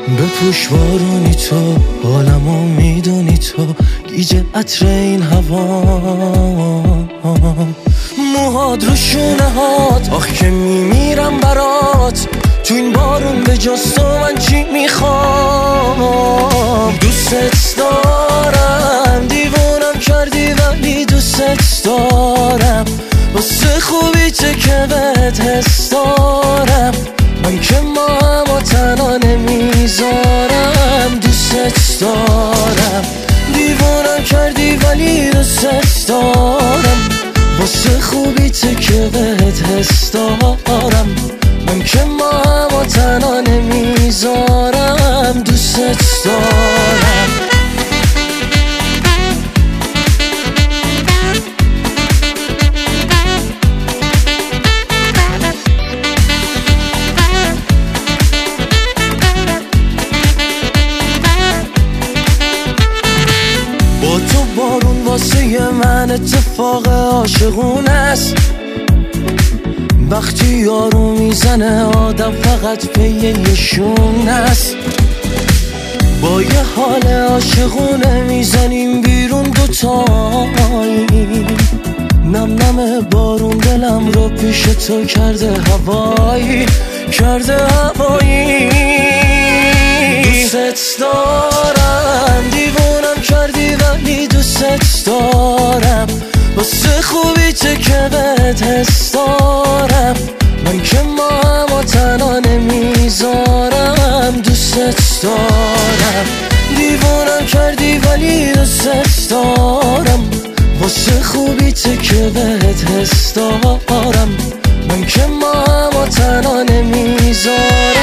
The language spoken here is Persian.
بپوش بارونی تو، حالمو میدونی تو، گیج عطر این هوا، موهات رو شونه هات، آخ که میمیرم برات، تو این بارون به جز تو من چی میخوام. دوستت دارم، دیوونم کردی ولی دوستت دارم، واسه خوبی چه که بهت حس دارم، من که ماهمو تنها نمیذارم. دوستت دارم، دیوونم کردی ولی دوستت دارم، واسه خوبی چه که بهت حس دارم، من که ماهمو تنها نمیذارم. دوستت دارم. با تو بارون واسه من اتفاق عاشقونه است، وقتی یارو میزنه آدم فقط پی یه شونه است. با یه حال عاشقونه میزنیم بیرون دوتایی، نم نم بارون دلم رو پیش تو کرده هوایی، کرده هوایی. دوستت دارم، دیوونم کردی ولی دوستت دارم، واسه خوبی چه که بهت حس دارم، من که ماهمو تنها نمیذارم. دوستت دارم، دیوونم کردی ولی دوستت دارم، واسه خوبی چه که بهت حس دارم، من که ماهمو تنها نمیذارم.